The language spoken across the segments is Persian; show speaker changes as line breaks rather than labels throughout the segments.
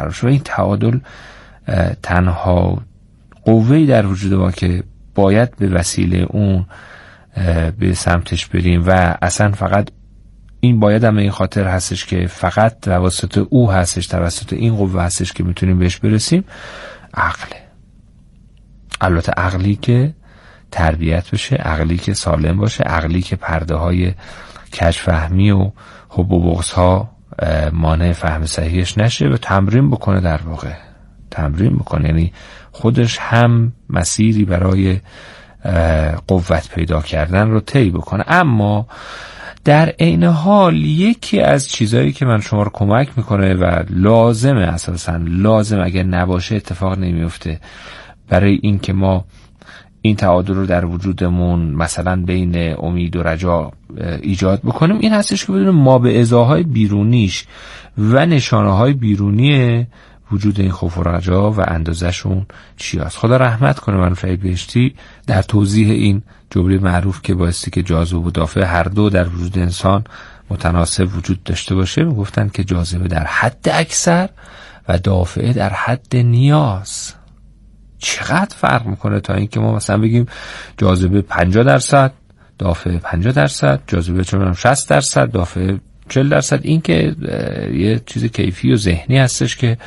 برقرار شه. این تعادل تنها قوه‌ای در وجود ما که باید به وسیله اون به سمتش بریم و اصلا فقط این باید هم این خاطر هستش که فقط توسط او هستش، توسط این قوه هستش که میتونیم بهش برسیم. عقله، البته عقلی که تربیت بشه، عقلی که سالم باشه، عقلی که پرده های کج‌فهمی و حب و بغض ها مانع فهم صحیحش نشه و تمرین بکنه، در واقع تمرین بکنه، یعنی خودش هم مسیری برای قوت پیدا کردن رو طی بکنه. اما در عین حال یکی از چیزایی که من شما رو کمک میکنه و لازمه، اساساً لازم، اگر نباشه اتفاق نمیفته، برای این که ما این تعادل رو در وجودمون مثلا بین امید و رجا ایجاد بکنیم، این هستش که بدونیم ما به ازاهای بیرونیش و نشانه های بیرونی وجود این خوف و رجا و اندازشون چی هست. خدا رحمت کنه منفعی بهشتی در توضیح این جمله معروف که بایستی که جاذبه و دافع هر دو در وجود انسان متناسب وجود داشته باشه، میگفتن که جاذبه در حد اکثر و دافعه در حد نیاز. چقدر فرق میکنه تا اینکه ما مثلا بگیم جاذبه 50%، دافعه 50%، جاذبه چون 60%، دافعه 40%. این که یه چیز کیفی و ذهنی هستش که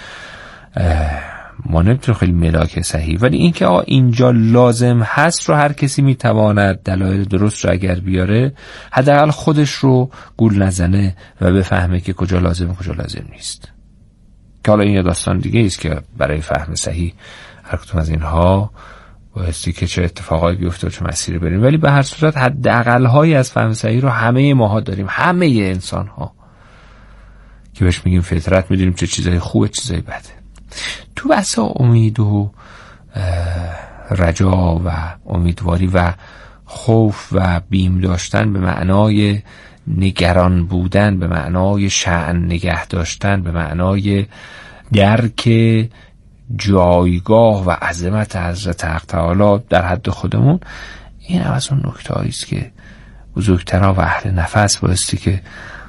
ما نمیتونیم خیلی ملاک صحیح، ولی این که اینجا لازم هست رو هر کسی میتواند دلایل درست رو اگر بیاره، حداقل خودش رو گول نزنه و بفهمه که کجا لازمه کجا لازم نیست. که حالا این یه داستان دیگه است که برای فهم صحیح هر کدوم از اینها بایستی که چه اتفاقایی بیفته و چه مسیری بریم، ولی به هر صورت حداقل هایی از فهم صحیح رو همه ماها داریم، همه انسان ها که بهش میگیم فطرت، میدونیم چه چیزای خوبه چه چیزای بده. تو بحث امید و رجا و امیدواری و خوف و بیم داشتن به معنای نگران بودن، به معنای شأن نگه داشتن، به معنای درک جایگاه و عظمت حضرت حق تعالی در حد خودمون، این هم از اون نکته‌ای است که بزرگتران و اهل نفس بایستی که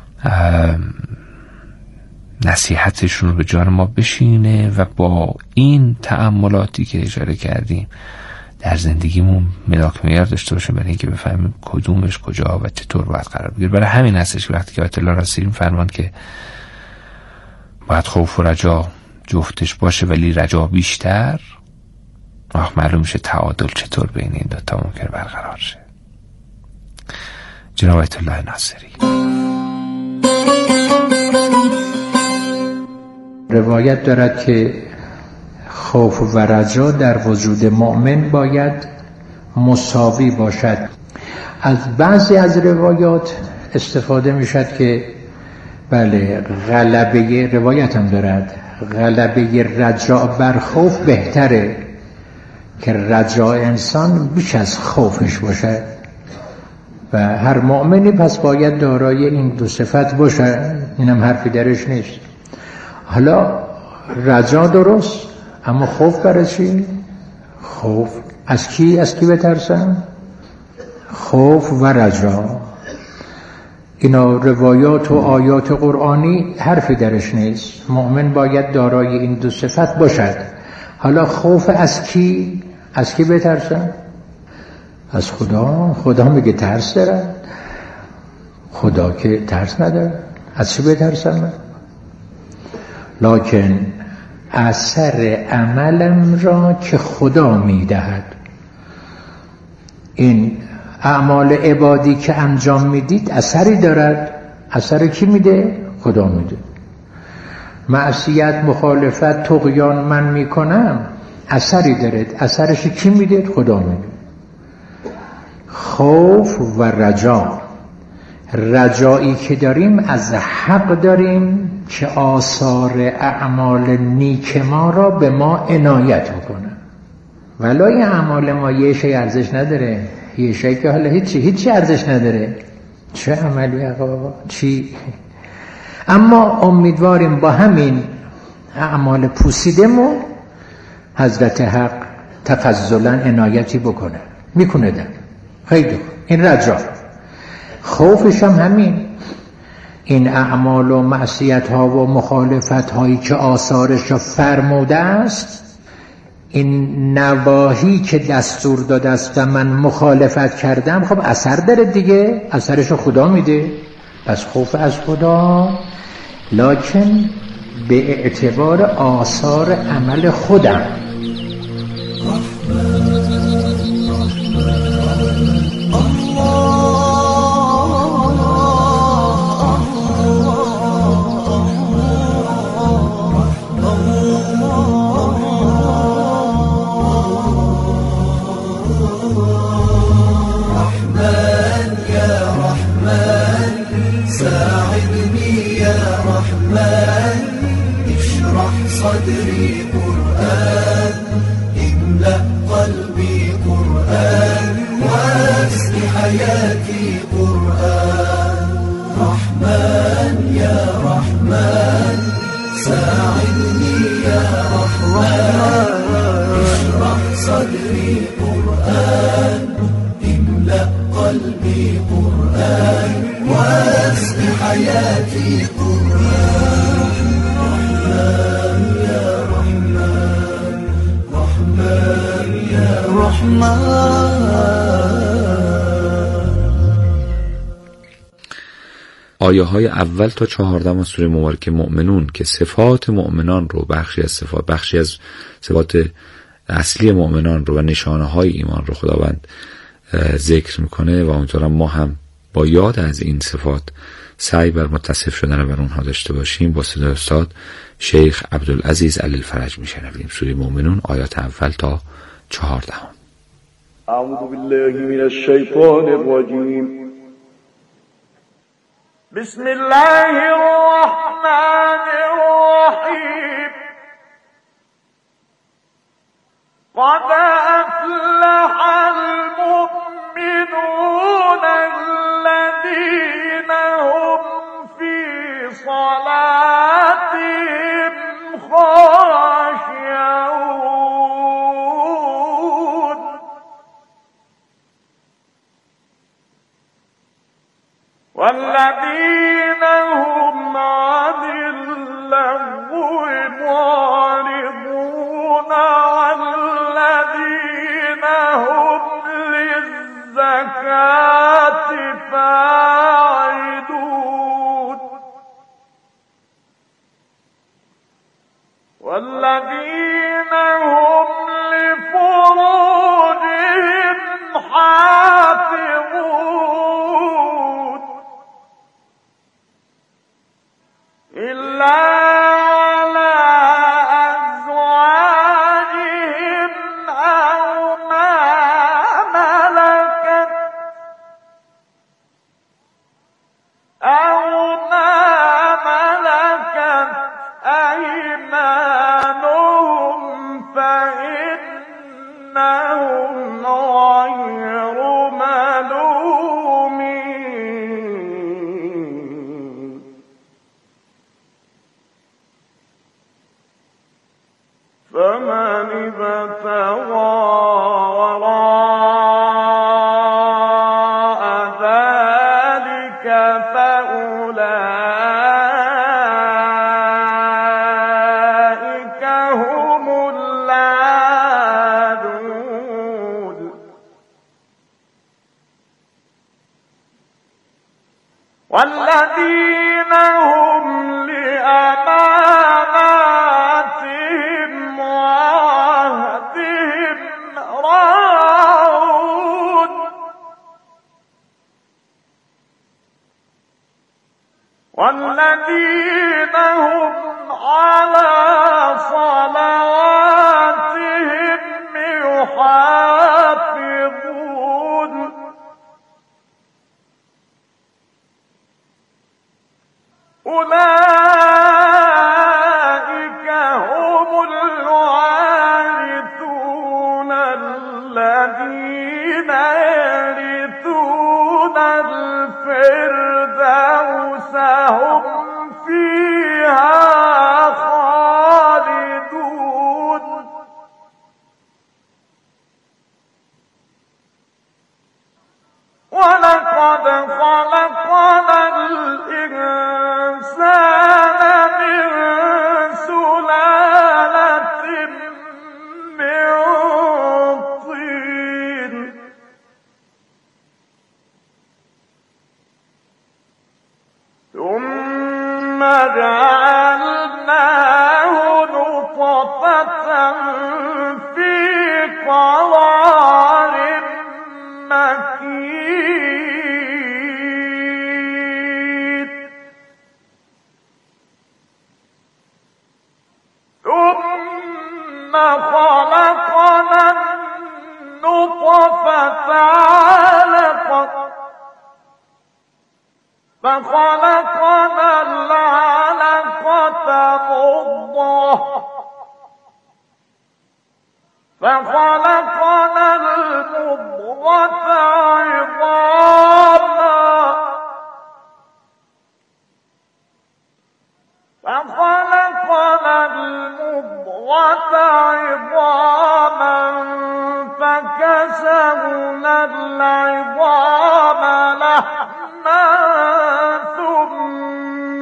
نصیحتشون رو به جان ما بشینه و با این تأملاتی که اشاره کردیم در زندگیمون ملاک معیار داشته باشیم برای اینکه بفهمیم کدومش کجا و چطور باید قرار بگیره. برای همین هستش که وقتی که آیت الله رسولیم فرمان که باید خوف و رجا جفتش باشه ولی رجا بیشتر، معلوم میشه تعادل چطور بین این دوتا ممکن برقرار شه. جناب آیت الله ناصری.
روایت دارد که خوف و رجا در وجود مؤمن باید مساوی باشد. از بعضی از روایات استفاده میشد که بله غلبه، روایت هم دارد، غلبه رجا بر خوف بهتره که رجا انسان بیش از خوفش باشد و هر مؤمنی پس باید دارای این دو صفت باشه. اینم حرفی درش نیست. حالا رجا درست، اما خوف برای چی؟ خوف از کی؟ از کی بترسن؟ خوف و رجا، اینا روایات و آیات قرآنی حرفی درش نیست. مؤمن باید دارای این دو صفت باشد. حالا خوف از کی؟ از کی بترسن؟ از خدا. خدا میگه ترس دارن، خدا که ترس نداره. از چی بترسن؟ لکن اثر عملم را که خدا میدهد. این اعمال عبادی که انجام میدید اثری دارد. اثر کی میده؟ خدا میده. معصیت، مخالفت، طغیان من میکنم، اثری دارد. اثرش کی میده؟ خدا میده. خوف و رجا، رجایی که داریم از حق داریم که آثار اعمال نیک ما را به ما عنایت بکنه. ولای اعمال ما یه شی ارزش نداره، یه شی که حالا هیچی ارزش نداره. چه عملی آقا چی؟ اما امیدواریم با همین اعمال پوسیدمون حضرت حق تفضلا عنایتی بکنه. میکنه ده خیلی. این رجا. خوفش هم همین. این اعمال و معصیت ها و مخالفت هایی که آثارش فرموده است، این نواهی که دستور داده است و من مخالفت کردم، خب اثر داره دیگه، اثرش خدا میده. پس خوف از خدا، لکن به اعتبار آثار عمل خودم.
صدري قرآن املأ قلبي قرآن واسق حياتي قرآن رحمن يا رحمن ساعدني يا رحمن اشرح صدري قرآن املأ قلبي قرآن واسق حياتي قرآن
آیه های اول تا 14 سوره مبارکه مؤمنون که صفات مؤمنان رو، بخشی از صفات اصلی مؤمنان رو و نشانه های ایمان رو خداوند ذکر میکنه و امیدوارم ما هم با یاد از این صفات سعی بر متصف شدن بر اونها داشته باشیم. با صدای استاد شیخ عبدالعزیز علی الفرج میشنویم سوره مؤمنون آیات اول تا 14.
اعوذ بالله من الشیطان الرجیم. بسم الله الرحمن الرحیم. قد افلح المؤمنون الذين هم في صلاتهم خاشعون والذين هم عن اللغو معرضون والذين هم للزكاة فاعلون والذين هم لفروجهم حافظون إلا على أزواجهم أو ما ملكت أيمانهم فإنهم غير ملومين فمن ابتغى وراء ذلك فأولئك هم العادون والذين هم لأماناتهم وعهدهم في قرار مكين ثم خلقنا النطفة علقة فخلقنا العلقة مضغة فخلقنا المضغة عظاما فكسونا العظام لحما ثم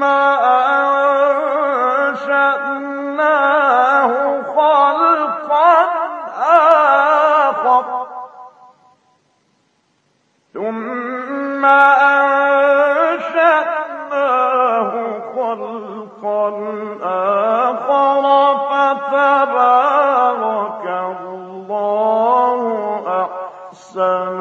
أنشأناه خلقا آخر فتبارك الله أحسن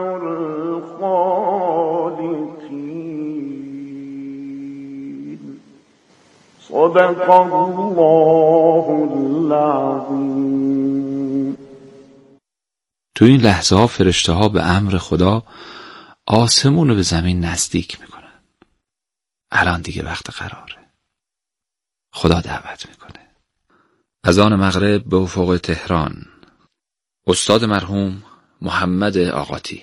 الخالقين. صدق الله العظیم.
تو این لحظه ها فرشته ها به امر خدا آسمون رو به زمین نزدیک میکنن. الان دیگه وقت قراره. خدا دعوت میکنه. اذان مغرب به افق تهران. استاد مرحوم محمد آقاتی.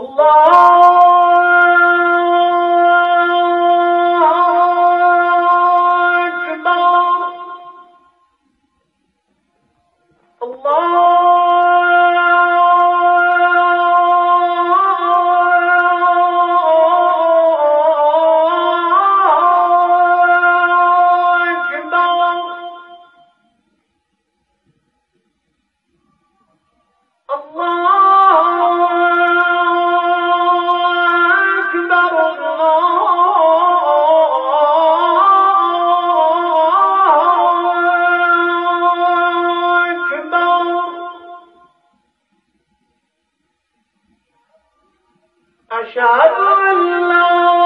أشهد أن لا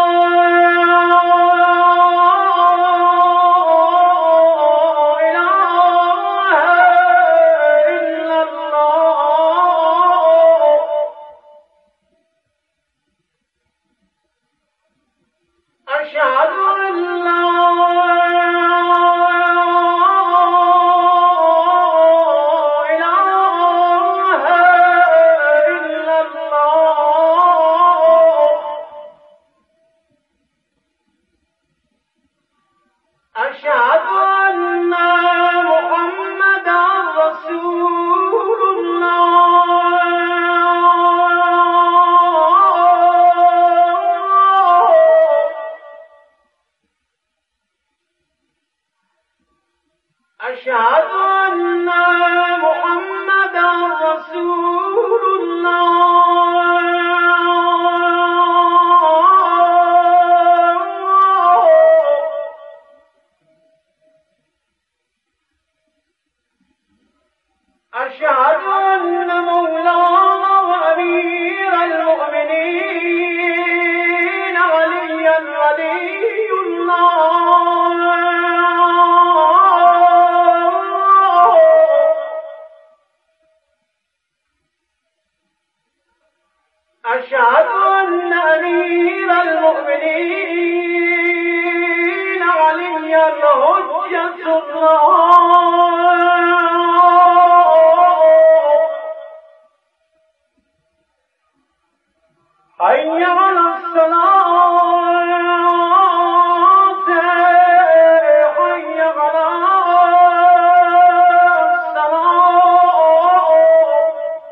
أشهد أن محمدا رسول الله. أشهد أن محمدا رسول أشهد أن مولانا وأمير المؤمنين عليا ولي الله. أشهد أن أمير المؤمنين عليا حجة الله. حي على الصلاة حي على الصلاة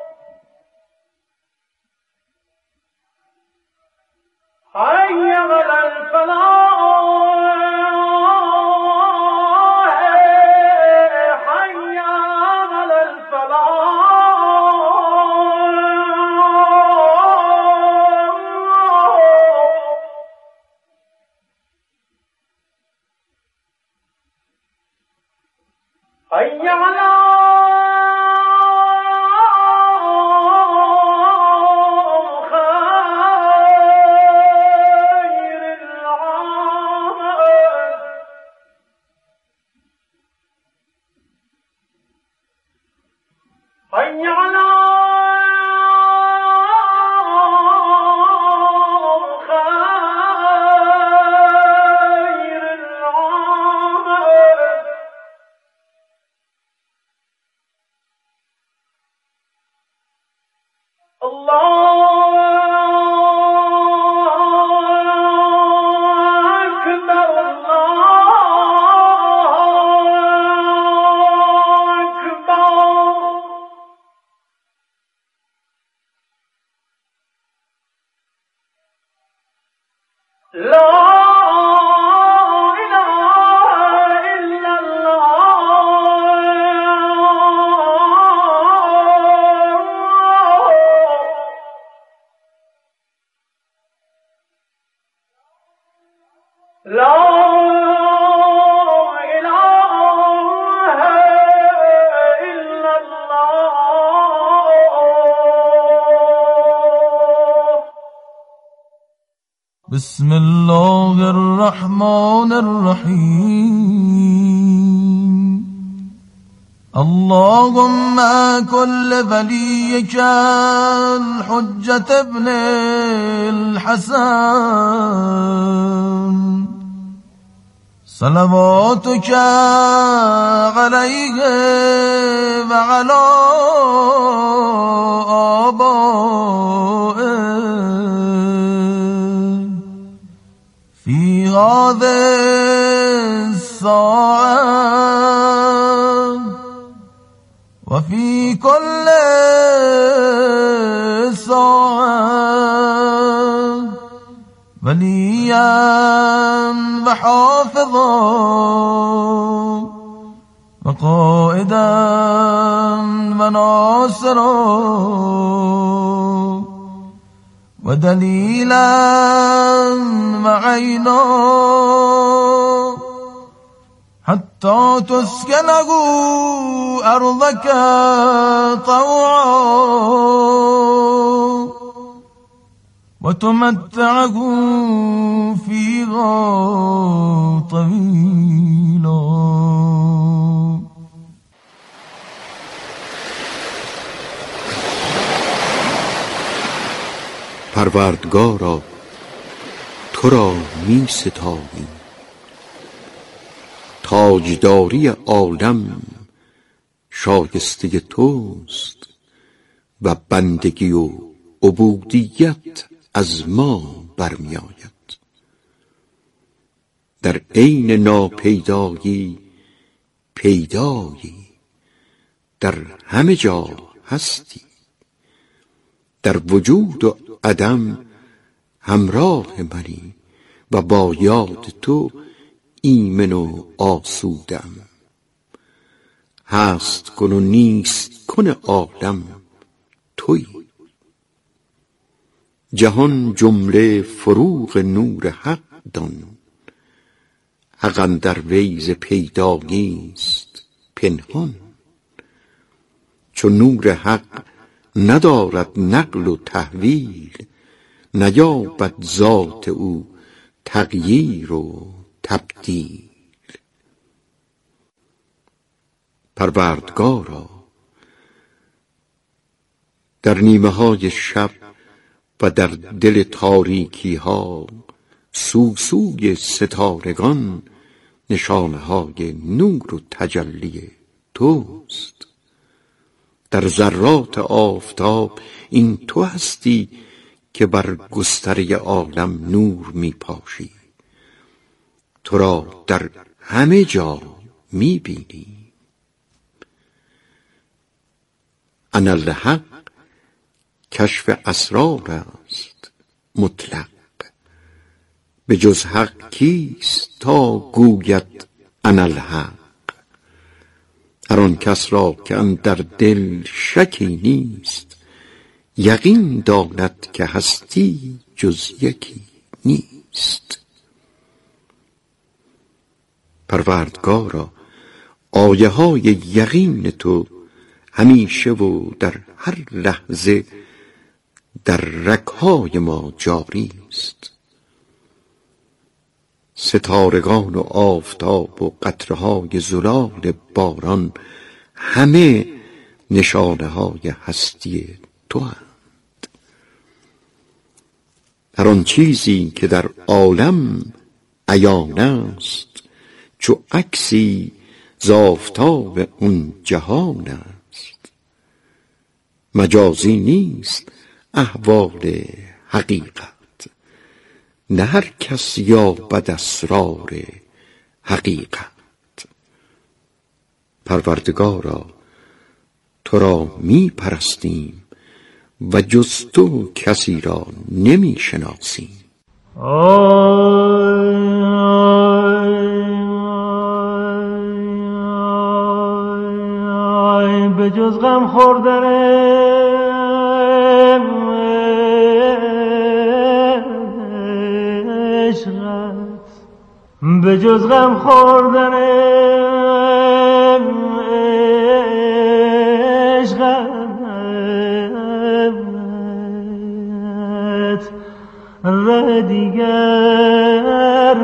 حي على الفلاح حي على الفلاح. حي على حي على خير العمل الله أكبر الله أكبر لا إله إلا الله لا إله إلا الله
بسم الله الرحمن الرحيم اللهم كل وليك الحجة ابن الحسن صلواتك عليه وعلى آبائه في هذه الساعة وفي كل ساعة وليا وحافظا وقائدا وناصرا ودليلا وعينا حتى تسكنه أرضك طوعا وتمتعه فيها طويلا.
پروردگارا تو را می ستاییم، تاجداری عالم شایسته توست و بندگی و عبودیت از ما برمی آید. در عین ناپیدایی پیدایی، در همه جا هستی، در وجود و عدم همراه منی و با یاد تو ایمن و آسودم. هست کن و نیست کن عالم تویی. جهان جمله فروغ نور حق دان، حق اندر وی ز پیدایی است پنهان. چو نور حق ندارد نقل و تحویل، نیابد ذات او تغییر و تبدیل. پروردگارا در نیمه های شب و در دل تاریکی ها سوسوی ستارگان نشانه های نور و تجلی توست. در ذرات آفتاب این تو هستی که بر گستره عالم نور می پاشی. تو را در همه جا می بینی. انالحق کشف اسرار است مطلق، به جز حق کیست تا گوید انالحق. هر آن کس را که اندر دل شکی نیست، یقین داند که هستی جز یکی نیست. پروردگارا آیه های یقین تو همیشه و در هر لحظه در رگ‌های ما جاری است. ستارگان و آفتاب و قطره‌های زلال باران همه نشانه های هستی تو اند. هر آن چیزی که در عالم عیان است، چو عکسی ز آفتاب اون جهان است. مجازی نیست احوال حقیقت، نه هر کس یابد اسرار حقیقت. پروردگارا تو را می پرستیم و جز تو کسی را نمی شناسیم.
به جز غم خوردن عشقت، به جز غم خوردن عشقت ره دیگر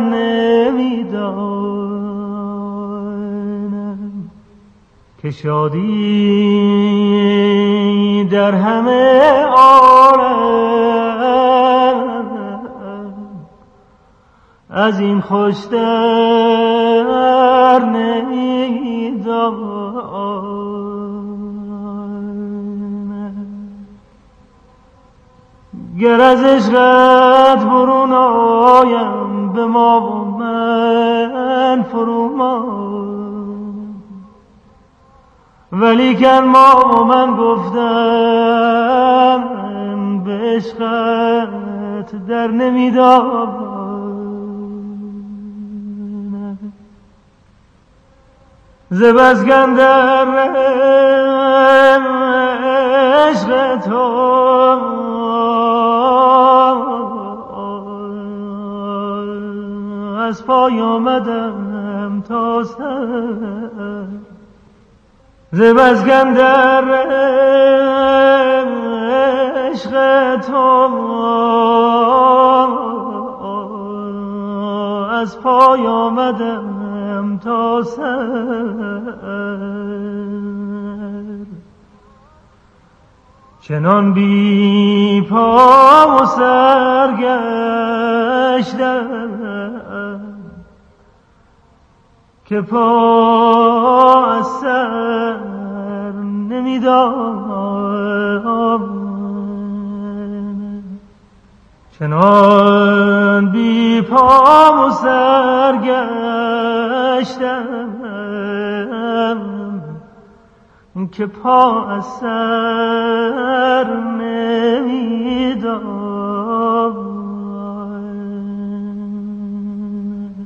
نمیدانم که شادی در همه عالم از این خوشتر نمیدانم. گر از عشقت برون آیم به ما و من فرومان، ولیکن ما و من گفتم به عشقت در نمیدانم. ز بس گندر عشق تو از پای آمدم تا سر. ز بس گندر عشق تو از پای آمدم تا سر. چنان بی پا و سر گشتم که پا از سر نمیدانم. چنان بی پا و سر گشتم که پا از سر نمیدانم.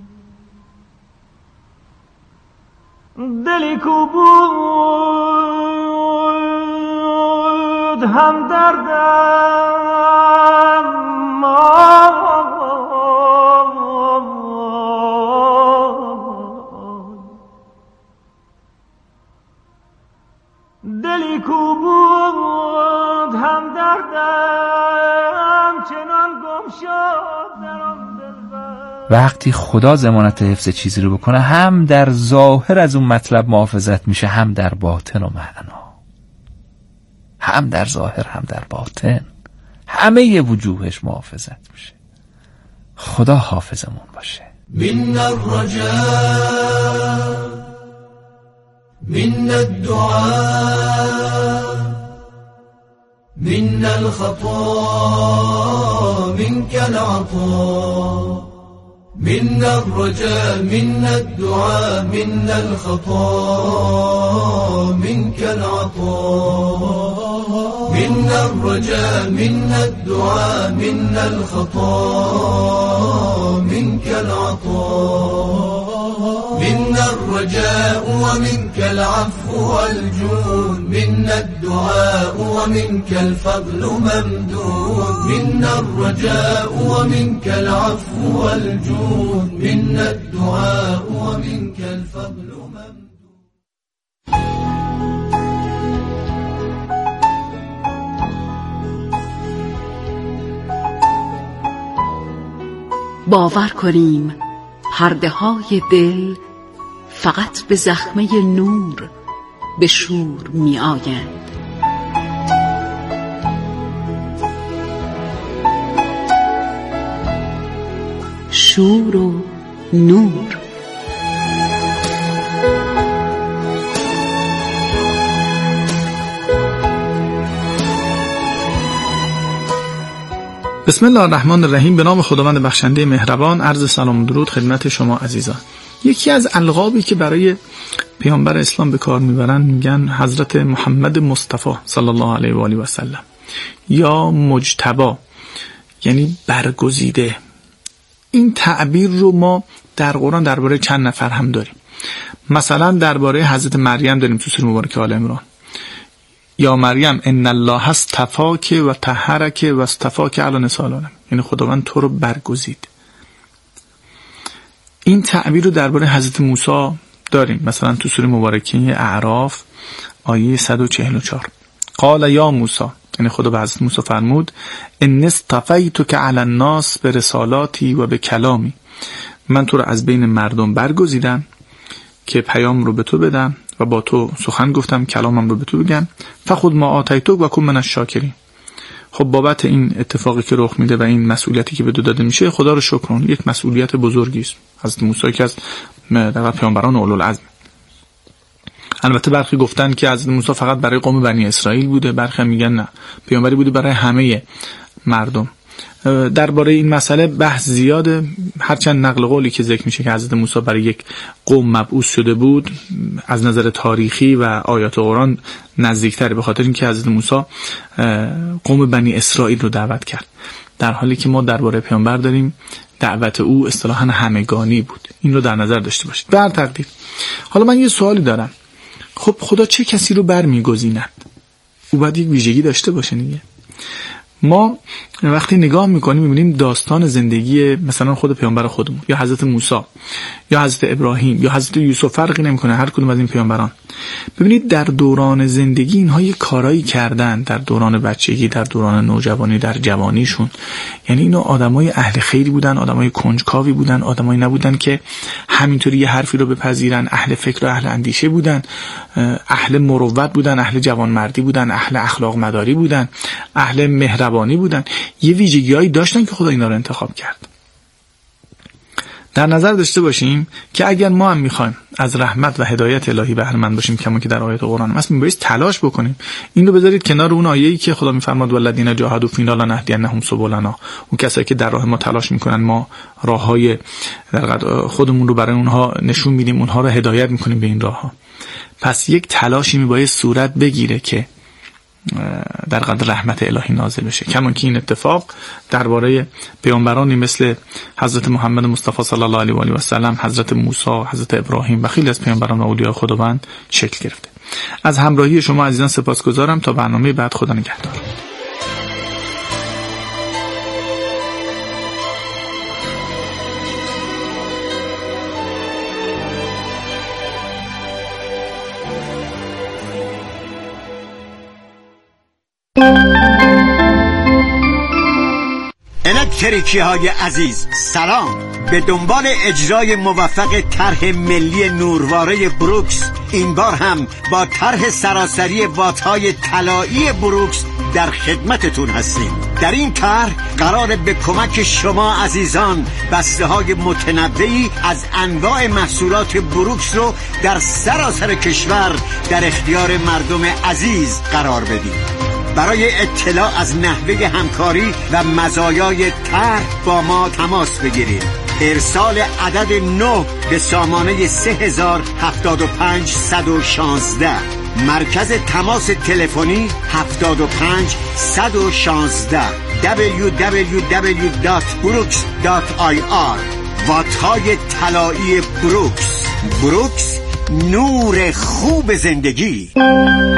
دلی کو بود هم دردم دلی کو بود هم دردم چنان گم شد در آن دلبر.
وقتی خدا ضمانت حفظ چیزی رو بکنه، هم در ظاهر از اون مطلب محافظت میشه، هم در باطن و معنا، هم در ظاهر هم در باطن، همه وجوهش محافظت میشه. خدا حافظمون باشه.
من الرجاء من الدعاء من الخطا منك العطاء. من الرجاء من الدعاء من الخطا منك العطاء. من الرجاء من الدعاء من الخطا منك العطاء. من الرجاء ومنك العفو والجود. من الدعاء ومنك الفضل ممدود. من الرجاء ومنك العفو والجود. من الدعاء ومنك الفضل ممدود.
باور کنیم پرده های دل فقط به زخمه نور به شور می آیند. شور و نور.
بسم الله الرحمن الرحیم. به نام خداوند بخشنده مهربان. عرض سلام و درود خدمت شما عزیزان. یکی از القابی که برای پیامبر اسلام به کار میبرن میگن حضرت محمد مصطفی صلی الله علیه و آله و سلم یا مجتبی، یعنی برگزیده. این تعبیر رو ما در قرآن درباره چند نفر هم داریم. مثلا درباره حضرت مریم داریم تو سوره مبارکه آل عمران، یا مریم ان الله اصطفاک و طهرک و اصطفاک علی نساء العالمین، یعنی خداوند تو رو برگزید. این تعبیر رو درباره حضرت موسی داریم، مثلا تو سوره مبارکه اعراف آیه 144 قال یا موسی، یعنی خدا به حضرت موسی فرمود ان اصطفیتک علی الناس برسالاتی و بکلامی، من تو رو از بین مردم برگزیدم که پیام رو به تو بدم و با تو سخن گفتم، کلامم رو به تو بگم. فخذ ما آتیتک و کن من الشاکرین. خب بابت این اتفاقی که رخ میده و این مسئولیتی که به تو داده میشه خدا رو شکر کن. یک مسئولیت بزرگی است. حضرت موسی که از در پیامبران اولوالعزم. البته برخی گفتن که حضرت موسی فقط برای قوم بنی اسرائیل بوده، برخی میگن نه، پیامبری بوده برای همه مردم. درباره این مسئله بحث زیاده، هرچند نقل قولی که ذکر میشه که حضرت موسی برای یک قوم مبعوث شده بود از نظر تاریخی و آیات قرآن نزدیکتره، به خاطر اینکه حضرت موسی قوم بنی اسرائیل رو دعوت کرد، در حالی که ما درباره پیامبر داریم دعوت او اصطلاحاً همگانی بود. این رو در نظر داشته باشید. به هر تقدیر، حالا من یه سوالی دارم. خب خدا چه کسی رو برمیگزیند؟ او باید یک ویژگی داشته باشه دیگه. ما وقتی نگاه میکنیم میبینیم داستان زندگی مثلا خود پیامبر خودمون یا حضرت موسی یا حضرت ابراهیم یا حضرت یوسف فرقی نمیکنه، هر کدوم از این پیامبران، ببینید در دوران زندگی اینها یه کارایی کردن، در دوران بچگی، در دوران نوجوانی، در جوانیشون. یعنی اینا آدمای اهل خیری بودن، آدمای کنجکاوی بودن، آدمایی نبودن که همینطوری یه حرفی رو بپذیرن، اهل فکر و اهل اندیشه بودن، اهل مروت بودن، اهل جوانمردی بودن، اهل اخلاق مداری بودن، اهل مهربانی بودن. یه ویژگی‌هایی داشتن که خدا اینا رو انتخاب کرد. در نظر داشته باشیم که اگر ما هم میخوایم از رحمت و هدایت الهی بهره مند باشیم، کما که در آیات قرآن هست، میبایست تلاش بکنیم. این رو بذارید کنار اون آیه‌ای که خدا میفرماد والذین جاهدوا فینا لنهدینهم سبلنا، اون کسایی که در راه ما تلاش میکنن ما راههای خودمون رو برای اونها نشون میدیم، اونها رو هدایت میکنیم به این راهها. پس یک تلاشی میبایست صورت بگیره که در قدر رحمت الهی نازل بشه، کما که این اتفاق درباره پیامبرانی مثل حضرت محمد مصطفی صلی الله علیه و آله و سلم، حضرت موسی، حضرت ابراهیم و خیلی از پیامبران و اولیاء خداوند شکل گرفته. از همراهی شما عزیزان سپاسگزارم. تا برنامه بعد، خدا نگهدار.
الکتریکی های عزیز سلام. به دنبال اجرای موفق طرح ملی نورواره بروکس، این بار هم با طرح سراسری وات‌های طلایی بروکس در خدمتتون هستیم. در این طرح قرار به کمک شما عزیزان بسته‌های متنوعی از انواع محصولات بروکس رو در سراسر کشور در اختیار مردم عزیز قرار بدیم. برای اطلاع از نحوه همکاری و مزایای طرح با ما تماس بگیرید. ارسال عدد 9 به سامانه 3075 116. مرکز تماس تلفنی 75 116 www.brooks.ir. وات‌های طلایی بروکس. بروکس، نور خوب زندگی.